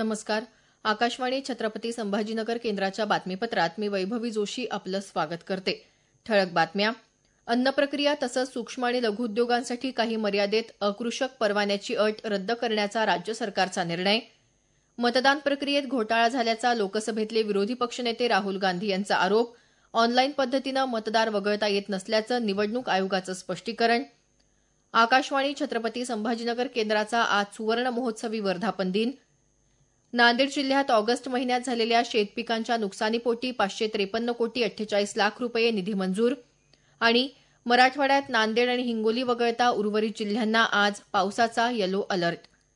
नमस्कार. आकाशवाणी छत्रपती संभाजीनगर केंद्राच्या बातमीपत्रात मी वैभवी जोशी आपलं स्वागत करते. ठळक बातम्या. अन्न प्रक्रिया तसंच सूक्ष्म आणि लघु उद्योगांसाठी काही मर्यादेत अकृषक परवान्याची अट रद्द करण्याचा राज्य सरकारचा निर्णय. मतदान प्रक्रियेत घोटाळा झाल्याचा लोकसभेतले विरोधी पक्षनेते राहुल गांधी यांचा आरोप. ऑनलाईन पद्धतीनं मतदार वगळता येत नसल्याचं निवडणूक आयोगाचं स्पष्टीकरण. आकाशवाणी छत्रपती संभाजीनगर केंद्राचा आज सुवर्ण महोत्सवी वर्धापन दिन. नांदेड जिल्ह्यात ऑगस्ट महिन्यात झालेल्या शेतपिकांच्या नुकसानीपोटी 553 कोटी 48 लाख रुपये निधी मंजूर. आणि मराठवाड्यात नांदेड आणि हिंगोली वगळता उर्वरित जिल्ह्यांना आज पावसाचा येलो अलर्ट.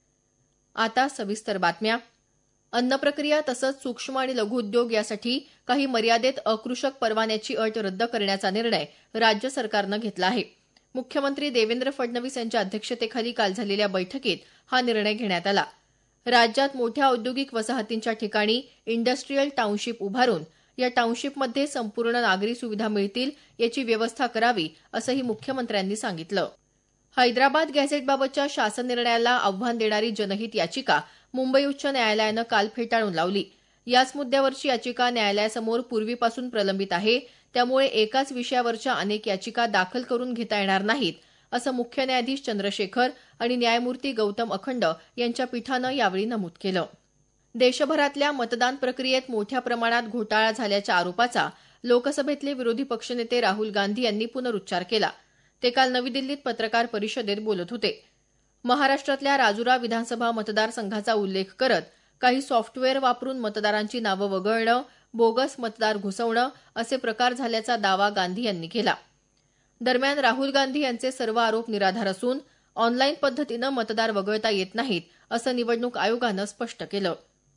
आता सविस्तर बातम्या. अन्न प्रक्रिया तसंच सूक्ष्म आणि लघु उद्योग यासाठी काही मर्यादेत अकृषक परवान्याची अट रद्द करण्याचा निर्णय राज्य सरकारनं घेतला आहे. मुख्यमंत्री देवेंद्र फडणवीस यांच्या अध्यक्षतेखाली काल झालेल्या बैठकीत हा निर्णय घेण्यात आला. राज्यात मोठ्या औद्योगिक वसाहतींच्या ठिकाणी इंडस्ट्रीयल टाउनशिप उभारून या टाउनशिपमध्ये संपूर्ण नागरी सुविधा मिळतील याची व्यवस्था करावी असंही मुख्यमंत्र्यांनी सांगितलं. हैदराबाद गॅझेटबाबतच्या शासन निर्णयाला आव्हान देणारी जनहित याचिका मुंबई उच्च न्यायालयानं काल फेटाळून लावली. याच मुद्द्यावरची याचिका न्यायालयासमोर पूर्वीपासून प्रलंबित आहे, त्यामुळे एकाच विषयावरच्या अनेक याचिका दाखल करून घेता येणार नाहीत, असं मुख्य न्यायाधीश चंद्रशेखर आणि न्यायमूर्ती गौतम अखंड यांच्या पीठानं यावेळी नमूद केलं. देशभरातल्या मतदान प्रक्रियेत मोठ्या प्रमाणात घोटाळा झाल्याच्या आरोपाचा लोकसभेतले विरोधी पक्षनेते राहुल गांधी यांनी पुनरुच्चार केला. ते काल नवी दिल्लीत पत्रकार परिषदेत बोलत होते. महाराष्ट्रातल्या राजुरा विधानसभा मतदारसंघाचा उल्लेख करत काही सॉफ्टवेअर वापरून मतदारांची नावं वगळणं, बोगस मतदार घुसवणं असे प्रकार झाल्याचा दावा गांधी यांनी केला. दरम्यान राहुल गांधी यांचे सर्व आरोप निराधार असून ऑनलाईन पद्धतीनं मतदार वगळता येत नाहीत, असं निवडणूक आयोगानं स्पष्ट केलं.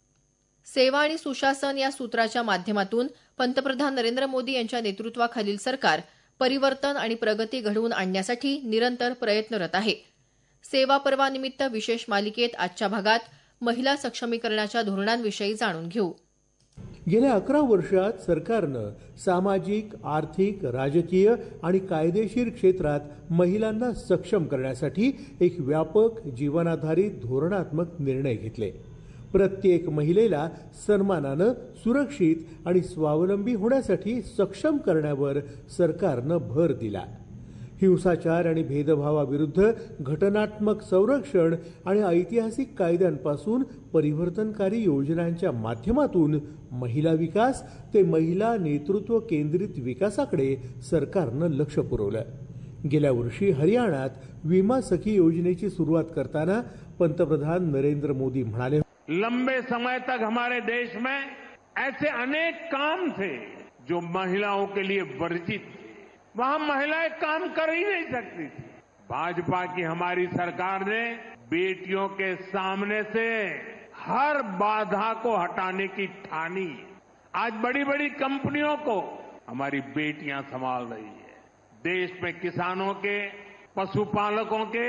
सेवा आणि सुशासन या सूत्राच्या माध्यमातून पंतप्रधान नरेंद्र मोदी यांच्या नेतृत्वाखालील सरकार परिवर्तन आणि प्रगती घडवून आणण्यासाठी निरंतर प्रयत्नरत आहे. सेवा पर्वानिमित्त विशेष मालिकेत आजच्या भागात महिला सक्षमीकरणाच्या धोरणांविषयी जाणून घेऊ. गेल्या 11 वर्षात सरकारनं सामाजिक, आर्थिक, राजकीय आणि कायदेशीर क्षेत्रात महिलांना सक्षम करण्यासाठी एक व्यापक जीवनाधारित धोरणात्मक निर्णय घेतले. प्रत्येक महिलेला सन्मानानं सुरक्षित आणि स्वावलंबी होण्यासाठी सक्षम करण्यावर सरकारनं भर दिला. हिंसाचार आणि भेदभावाविरुद्ध घटनात्मक संरक्षण आणि ऐतिहासिक कायद्यांपासून परिवर्तनकारी योजनांच्या माध्यमातून महिला विकास ते महिला नेतृत्व केंद्रित विकासाकडे सरकारनं लक्ष पुरवलं. गेल्या वर्षी हरियाणात विमा सखी योजनेची सुरुवात करताना पंतप्रधान नरेंद्र मोदी म्हणाले, लंबे समय तक हमारे देश में ऐसे अनेक काम थे जो महिलाओं के लिए वर्जित थे. वहां महिलाएं काम कर ही नहीं सकती थी. भाजपा की हमारी सरकार ने बेटियों के सामने से हर बाधा को हटाने की ठानी. आज बड़ी बड़ी कंपनियों को हमारी बेटियां संभाल रही है. देश में किसानों के, पशुपालकों के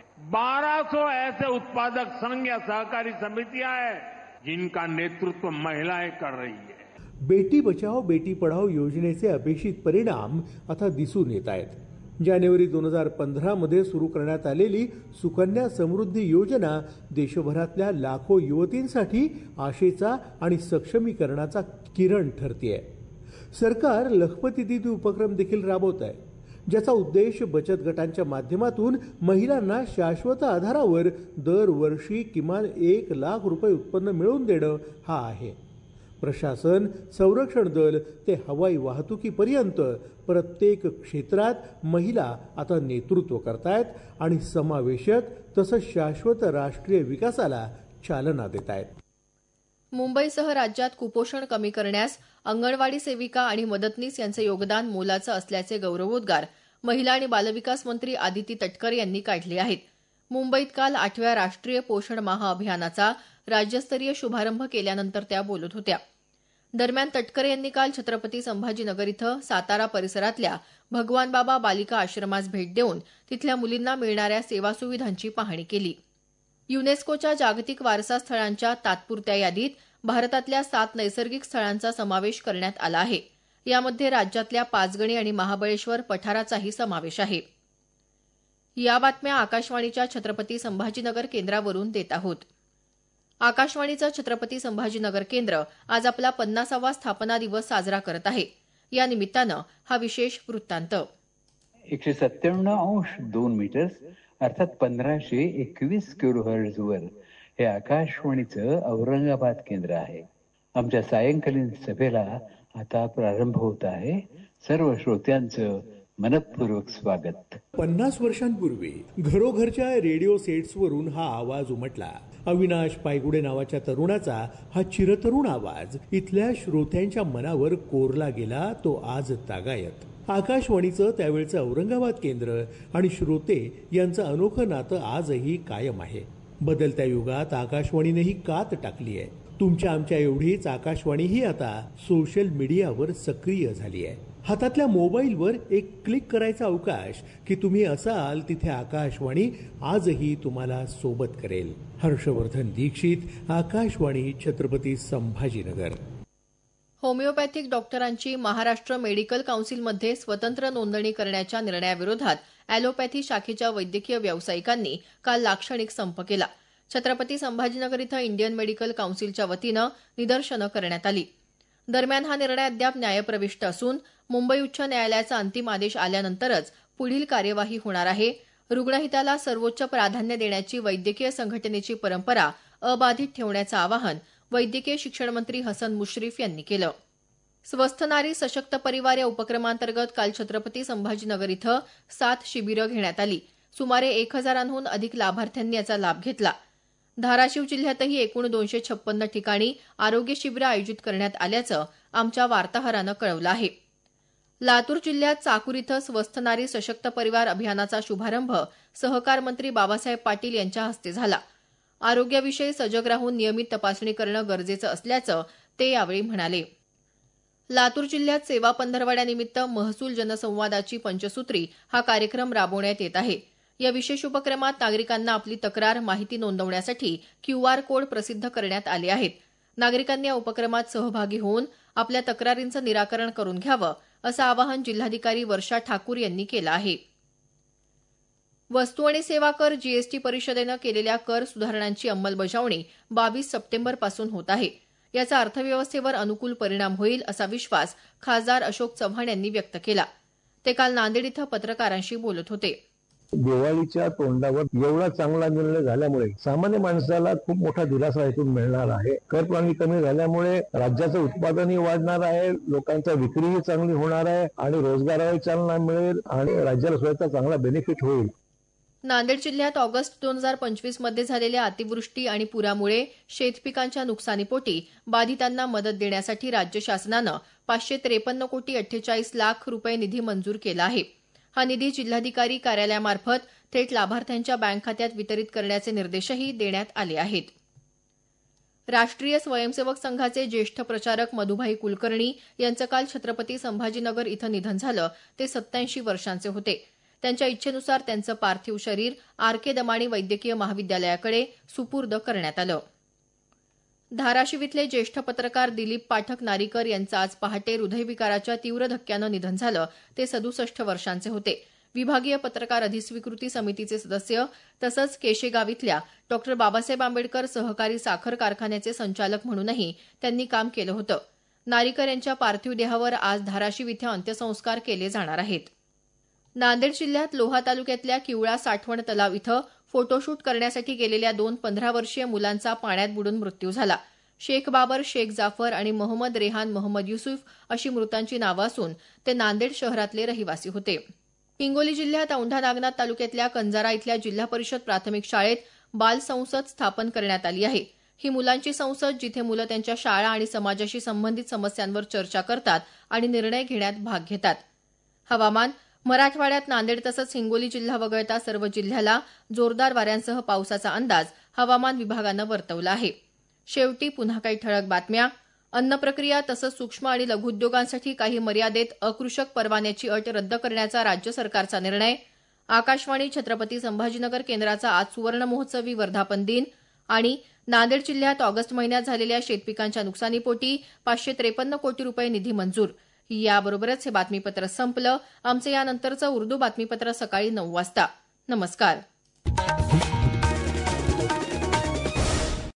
1200 ऐसे उत्पादक संघ या सहकारी समितियां हैं जिनका नेतृत्व महिलाएं कर रही है. बेटी बचाओ बेटी पढाओ योजनेचे अपेक्षित परिणाम आता दिसून येत आहेत. जानेवारी 2015 मध्ये सुरू करण्यात आलेली सुकन्या समृद्धी योजना देशभरातल्या लाखो युवतींसाठी आशेचा आणि सक्षमीकरणाचा किरण ठरतेय. सरकार लखपती दीदी उपक्रम देखील राबवत आहे, ज्याचा उद्देश बचत गटांच्या माध्यमातून महिलांना शाश्वत आधारावर दरवर्षी किमान 1 लाख रुपये उत्पन्न मिळवून देणं हा आहे. प्रशासन, संरक्षण दल ते हवाई वाहतुकीपर्यंत प्रत्येक क्षेत्रात महिला आता नेतृत्व करतायत आणि समावेशक तसंच शाश्वत राष्ट्रीय विकासाला चालना देत आहेत. मुंबईसह राज्यात कुपोषण कमी करण्यास अंगणवाडी सेविका आणि मदतनीस यांचं योगदान मोलाचं असल्याचे गौरवोद्गार महिला आणि बालविकास मंत्री आदिती तटकरे यांनी काढले आहेत. मुंबईत काल 8व्या राष्ट्रीय पोषण माह अभियानाचा राज्यस्तरीय शुभारंभ केल्यानंतर त्या बोलत होत्या. दरम्यान तटकरे यांनी काल छत्रपती संभाजीनगर इथं सातारा परिसरातल्या भगवान बाबा बालिका आश्रमास भेट देऊन तिथल्या मुलींना मिळणाऱ्या सेवा सुविधांची पाहणी केली. युनेस्कोच्या जागतिक वारसा स्थळांच्या तात्पुरत्या यादीत भारतातल्या 7 नैसर्गिक स्थळांचा समावेश करण्यात आला आहे. यामध्ये राज्यातल्या पाचगणी आणि महाबळेश्वर पठाराचाही समावेश आहे. या बातम्या आकाशवाणीच्या छत्रपती संभाजीनगर केंद्रावरून देत आहोत. आकाशवाणीचं छत्रपती संभाजीनगर केंद्र आज आपला 50वा स्थापना दिवस साजरा करत आहे. या निमित्तानं हा विशेष वृत्तांत. 197.2 मीटर्स अर्थात 1521 किलोहर्ट्झ वर हे आकाशवाणीचं औरंगाबाद केंद्र आहे. आमच्या सायंकालीन सभेला आता प्रारंभ होत आहे. सर्व श्रोत्यांचं मनपूर्वक स्वागत. 50 वर्षांपूर्वी घरोघरच्या रेडिओ सेट्सवरून हा आवाज उमटला. अविनाश पायगुडे नावाच्या तरुणाचा हा चिरतरुण आवाज इथल्या श्रोत्यांच्या मनावर कोरला गेला. तो आज तागायत. आकाशवाणीचं त्यावेळचं औरंगाबाद केंद्र आणि श्रोते यांचं अनोखं नातं आजही कायम आहे. बदलत्या युगात आकाशवाणीनेही कात टाकली आहे. तुमच्या आमच्या एवढीच आकाशवाणीही आता सोशल मीडियावर सक्रिय झाली आहे. हातातल्या मोबाईलवर एक क्लिक करायचा अवकाश की तुम्ही असाल तिथे आकाशवाणी आजही तुम्हाला सोबत करेल. हर्षवर्धन दीक्षित, आकाशवाणी, छत्रपती संभाजीनगर. होमिओपॅथिक डॉक्टरांची महाराष्ट्र मेडिकल काउन्सिलमध्ये स्वतंत्र नोंदणी करण्याच्या निर्णयाविरोधात अॅलोपॅथी शाखेच्या वैद्यकीय व्यावसायिकांनी काल लाक्षणिक संप केला. छत्रपती संभाजीनगर इथं इंडियन मेडिकल काउन्सिलच्या वतीनं निदर्शनं करण्यात आली. दरम्यान हा निर्णय अद्याप न्यायप्रविष्ट असून मुंबई उच्च न्यायालयाचा अंतिम आदेश आल्यानंतरच पुढील कार्यवाही होणार आहे. रुग्णहिताला सर्वोच्च प्राधान्य देण्याची वैद्यकीय संघटनेची परंपरा अबाधित ठेवण्याचं आवाहन वैद्यकीय शिक्षण मंत्री हसन मुश्रीफ यांनी केलं. स्वस्थ नारी सशक्त परिवार या उपक्रमांतर्गत काल छत्रपती संभाजीनगर इथं 7 शिबिरं घेण्यात आली. सुमारे 1000हून अधिक लाभार्थ्यांनी याचा लाभ घेतला. धाराशिव जिल्ह्यातही एकूण 256 ठिकाणी आरोग्य शिबिरं आयोजित करण्यात आल्याचं आमच्या वार्ताहरानं कळवलं आहे. लातूर जिल्ह्यात चाकूर इथं स्वस्थ नारी सशक्त परिवार अभियानाचा शुभारंभ सहकार मंत्री बाबासाहेब पाटील यांच्या हस्ते झाला. आरोग्याविषयी सजग राहून नियमित तपासणी करणं गरजेचं असल्याचं ते यावेळी म्हणाले. लातूर जिल्ह्यात सेवा पंधरवड्यानिमित्त महसूल जनसंवादाची पंचसूत्री हा कार्यक्रम राबवण्यात येत आहे. या विशेष उपक्रमात नागरिकांना आपली तक्रार माहिती नोंदवण्यासाठी QR कोड प्रसिद्ध करण्यात आले आहेत. नागरिकांनी या उपक्रमात सहभागी होऊन आपल्या तक्रारींचं निराकरण करून घ्यावं असं आवाहन जिल्हाधिकारी वर्षा ठाकूर यांनी केलं आहे. वस्तू आणि सेवा कर जीएसटी परिषदेनं केलेल्या कर सुधारणांची अंमलबजावणी 22 सप्टेंबरपासून होत आहे. याचा अर्थव्यवस्थेवर अनुकूल परिणाम होईल असा विश्वास खासदार अशोक चव्हाण यांनी व्यक्त केला. ते काल नांदेड इथं पत्रकारांशी बोलत होते. दिवाळीच्या तोंडावर एवढा चांगला निर्णय झाल्यामुळे सामान्य माणसाला खूप मोठा दिलासा इथून मिळणार आहे. करप्रणाली कमी झाल्यामुळे राज्याचं उत्पादनही वाढणार आहे, लोकांचा विक्रीही चांगली होणार आहे आणि रोजगारालाही चालना मिळेल आणि राज्याला सुद्धा चांगला बेनिफिट होईल. नांदेड जिल्ह्यात ऑगस्ट 2025 मध्ये झालेल्या अतिवृष्टी आणि पुरामुळे शेतपिकांच्या नुकसानीपोटी बाधितांना मदत देण्यासाठी राज्य शासनानं 553 कोटी 48 लाख रुपये निधी मंजूर केला आहे. हा निधी जिल्हाधिकारी कार्यालयामार्फत थेट लाभार्थ्यांच्या बँक खात्यात वितरित करण्याचे निर्देशही देण्यात आले आहेत. राष्ट्रीय स्वयंसेवक संघाचे ज्येष्ठ प्रचारक मधुभाई कुलकर्णी यांचं काल छत्रपती संभाजीनगर इथं निधन झालं. ते 87 वर्षांचे होते. त्यांच्या इच्छेनुसार त्यांचं पार्थिव शरीर RK दमाणी वैद्यकीय महाविद्यालयाकडे सुपूर्द करण्यात आलं. धाराशिव इथले ज्येष्ठ पत्रकार दिलीप पाठक नारीकर यांचं आज पहाटे हृदयविकाराच्या तीव्र धक्क्यानं निधन झालं. ते 67 वर्षांचे होते. विभागीय पत्रकार अधिस्वीकृती समितीचे सदस्य तसंच केशेगाव इथल्या डॉ. बाबासाहेब आंबेडकर सहकारी साखर कारखान्याचे संचालक म्हणूनही त्यांनी काम केलं होतं. नारीकर यांच्या पार्थिव देहावर आज धाराशिव इथं अंत्यसंस्कार केले जाणार आहेत. नांदेड जिल्ह्यात लोहा तालुक्यातल्या किवळा साठवण तलाव इथं फोटोशूट करण्यासाठी गेलेल्या 2 15 वर्षीय मुलांचा पाण्यात बुडून मृत्यू झाला. शेख बाबर, शेख जाफर आणि मोहम्मद रेहान मोहम्मद युसुफ अशी मृतांची नावं असून ते नांदेड शहरातले रहिवासी होते. हिंगोली जिल्ह्यात औंढा नागनाथ तालुक्यातल्या कंजारा इथल्या जिल्हा परिषद प्राथमिक शाळेत बाल संसद स्थापन करण्यात आली आहे. ही मुलांची संसद जिथे मुलं त्यांच्या शाळा आणि समाजाशी संबंधित समस्यांवर चर्चा करतात आणि निर्णय घेण्यात भाग घेतात. हवामान. मराठवाड्यात नांदेड तसंच हिंगोली जिल्हा वगळता सर्व जिल्ह्याला जोरदार वाऱ्यांसह पावसाचा अंदाज हवामान विभागानं वर्तवला आहे. शेवटी पुन्हा काही ठळक बातम्या. अन्न प्रक्रिया तसंच सूक्ष्म आणि लघुउद्योगांसाठी काही मर्यादेत अकृषक परवान्याची अट रद्द करण्याचा राज्य सरकारचा निर्णय. आकाशवाणी छत्रपती संभाजीनगर केंद्राचा आज सुवर्ण महोत्सवी वर्धापन दिन. आणि नांदेड जिल्ह्यात ऑगस्ट महिन्यात झालेल्या शेतपिकांच्या नुकसानीपोटी 553 कोटी रुपये निधी मंजूर. याबरोबरच हे बातमीपत्र संपलं. आमचं यानंतरचं उर्दू बातमीपत्र सकाळी 9 वाजता. नमस्कार.